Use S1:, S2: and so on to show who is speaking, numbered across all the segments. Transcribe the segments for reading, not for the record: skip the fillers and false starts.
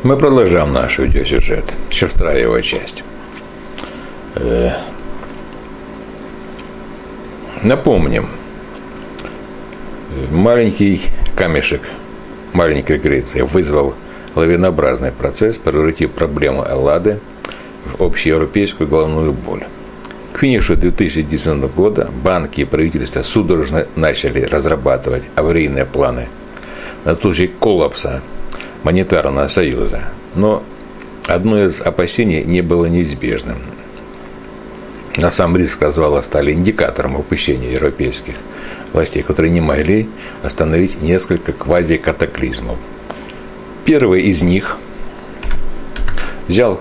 S1: Мы продолжаем наш видеосюжет. Еще вторая его часть. Напомним. Маленький камешек маленькой Греции вызвал лавинообразный процесс, превратив проблему Эллады в общеевропейскую головную боль. К финишу 2010 года банки и правительства судорожно начали разрабатывать аварийные планы на случай коллапса монетарного союза. Но одно из опасений не было неизбежным. Но сам риск развала стали индикатором упущения европейских властей, которые не могли остановить несколько квазикатаклизмов. Первый из них взял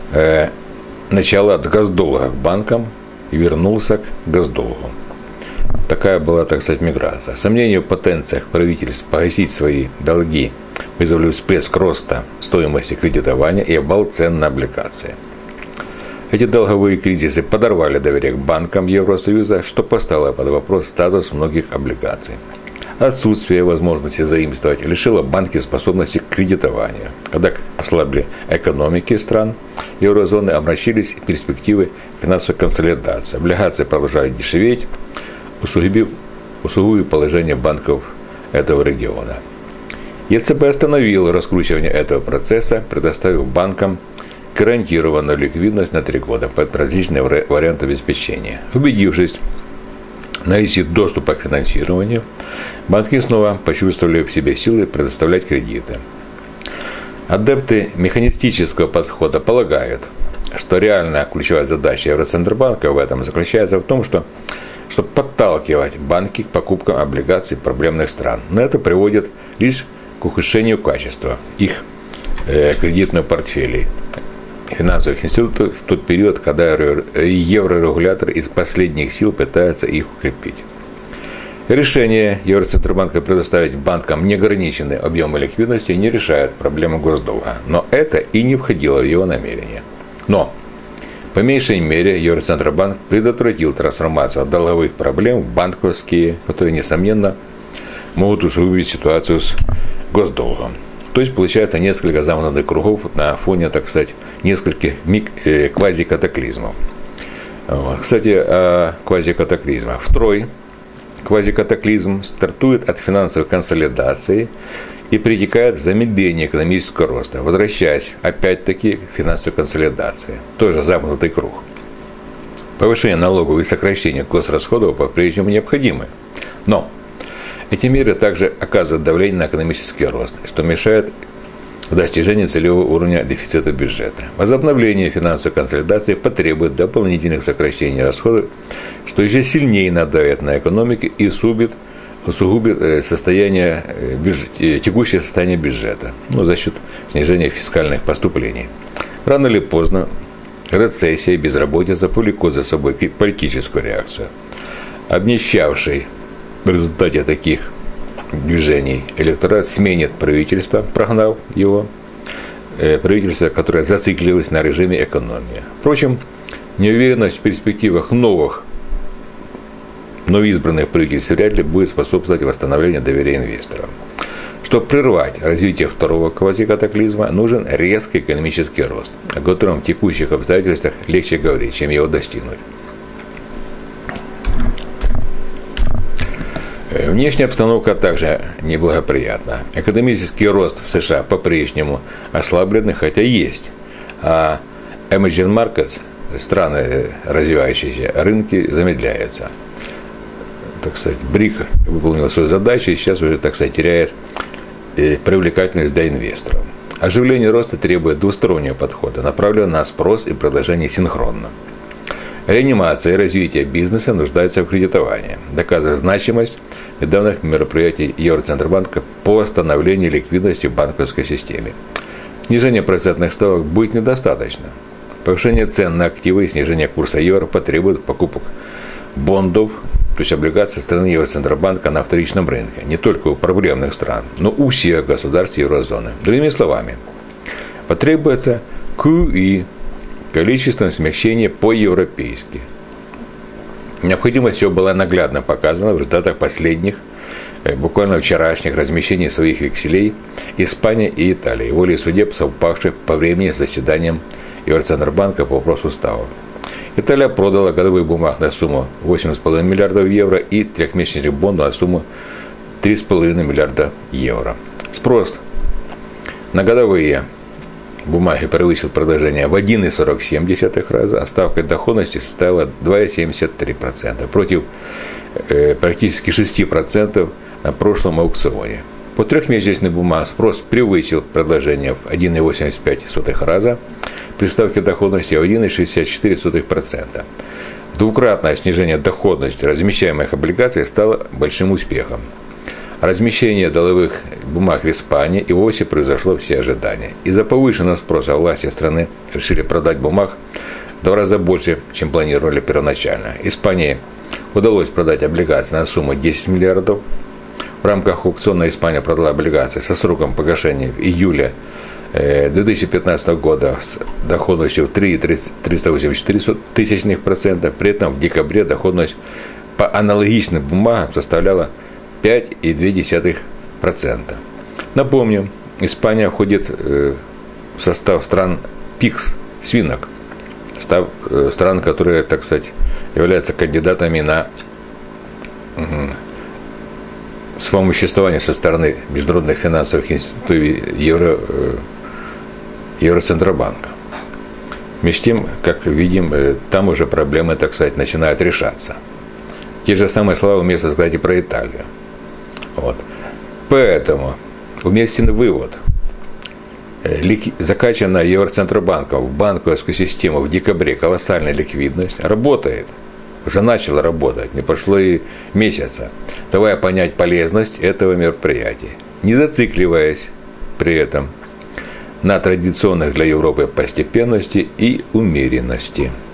S1: начало от госдолга к банкам и вернулся к госдолгу. Такая была, так сказать, миграция. Сомнения в потенциях правительств погасить свои долги вызвали всплеск роста стоимости кредитования и обвал цен на облигации. Эти долговые кризисы подорвали доверие к банкам Евросоюза, что поставило под вопрос статус многих облигаций. Отсутствие возможности заимствовать лишило банки способности к кредитованию. Когда ослабли экономики стран еврозоны, омрачились перспективы финансовой консолидации. Облигации продолжали дешеветь, усугубив положение банков этого региона. ЕЦБ остановил раскручивание этого процесса, предоставив банкам гарантированную ликвидность на 3 года под различные варианты обеспечения. Убедившись в наличии доступа к финансированию, банки снова почувствовали в себе силы предоставлять кредиты. Адепты механистического подхода полагают, что реальная ключевая задача Евроцентробанка в этом заключается в том, чтобы подталкивать банки к покупкам облигаций проблемных стран. Но это приводит лишь к ухудшению качества их кредитных портфелей финансовых институтов в тот период, когда еврорегулятор из последних сил пытается их укрепить. Решение Евроцентробанка предоставить банкам неограниченные объемы ликвидности не решает проблему госдолга, но это и не входило в его намерение. Но, по меньшей мере, Евроцентробанк предотвратил трансформацию долговых проблем в банковские, которые, несомненно, могут усугубить ситуацию с госдолгом. То есть, получается, несколько замкнутых кругов на фоне, так сказать, нескольких квазикатаклизмов. Кстати, о квазикатаклизмах. Второй квазикатаклизм стартует от финансовой консолидации и перетекает в замедление экономического роста, возвращаясь опять-таки к финансовой консолидации. Тоже замкнутый круг. Повышение налогов и сокращение госрасходов по-прежнему необходимы. Но эти меры также оказывают давление на экономический рост, что мешает достижению целевого уровня дефицита бюджета. Возобновление финансовой консолидации потребует дополнительных сокращений расходов, что еще сильнее надавит на экономику и усугубит текущее состояние бюджета, за счет снижения фискальных поступлений. Рано или поздно рецессия и безработица повлекут за собой политическую реакцию. Обнищавший в результате таких движений электорат сменит правительство, прогнав его, правительство, которое зациклилось на режиме экономии. Впрочем, неуверенность в перспективах новоизбранных правительств вряд ли будет способствовать восстановлению доверия инвесторов. Чтобы прервать развитие второго квазикатаклизма, нужен резкий экономический рост, о котором в текущих обстоятельствах легче говорить, чем его достигнуть. Внешняя обстановка также неблагоприятна. Экономический рост в США по-прежнему ослаблен, хотя есть. А emerging markets, страны развивающиеся, рынки замедляются. Так сказать, БРИК выполнил свою задачу и сейчас уже, так сказать, теряет привлекательность для инвесторов. Оживление роста требует двустороннего подхода, направленного на спрос и предложение синхронно. Реанимация и развитие бизнеса нуждается в кредитовании, доказывая значимость недавних мероприятий Евроцентробанка по восстановлению ликвидности в банковской системе. Снижение процентных ставок будет недостаточно. Повышение цен на активы и снижение курса евро потребует покупок бондов, то есть облигаций страны Евроцентробанка на вторичном рынке, не только у проблемных стран, но у всех государств еврозоны. Другими словами, потребуется QE, количественное смягчение по-европейски. Необходимость всего была наглядно показана в результатах последних буквально вчерашних размещений своих векселей Испания и Италия, волей судеб, совпавших по времени с заседанием Евроцентробанка по вопросу ставок. Италия продала годовых бумаг на сумму 8,5 миллиардов евро и трехмесячных бондов на сумму 3,5 миллиарда евро. Спрос на годовые бумаги превысил предложение в 1,47 раза, а ставка доходности составила 2,73% против практически 6% на прошлом аукционе. По трехмесячным бумагам спрос превысил предложение в 1,85 раза при ставке доходности в 1,64%. Двукратное снижение доходности размещаемых облигаций стало большим успехом. Размещение долговых бумаг в Испании и вовсе превзошло все ожидания. Из-за повышенного спроса власти страны решили продать бумаг в 2 раза больше, чем планировали первоначально. Испании удалось продать облигации на сумму 10 миллиардов. В рамках аукциона Испания продала облигации со сроком погашения в июле 2015 года с доходностью в 3,384%. При этом в декабре доходность по аналогичным бумагам составляла 5,2%. Напомню, Испания входит в состав стран ПИКС, свинок, стран, которые, так сказать, являются кандидатами на вспомоществование со стороны международных финансовых институтов Евроцентробанка. Между тем, как видим, там уже проблемы, так сказать, начинают решаться. Те же самые слова уместно сказать и про Италию. Вот. Поэтому уместен вывод. Закачанная Евроцентробанком в банковскую систему в декабре колоссальная ликвидность работает. Уже начала работать, не прошло и месяца, давая понять полезность этого мероприятия, не зацикливаясь при этом на традиционных для Европы постепенности и умеренности.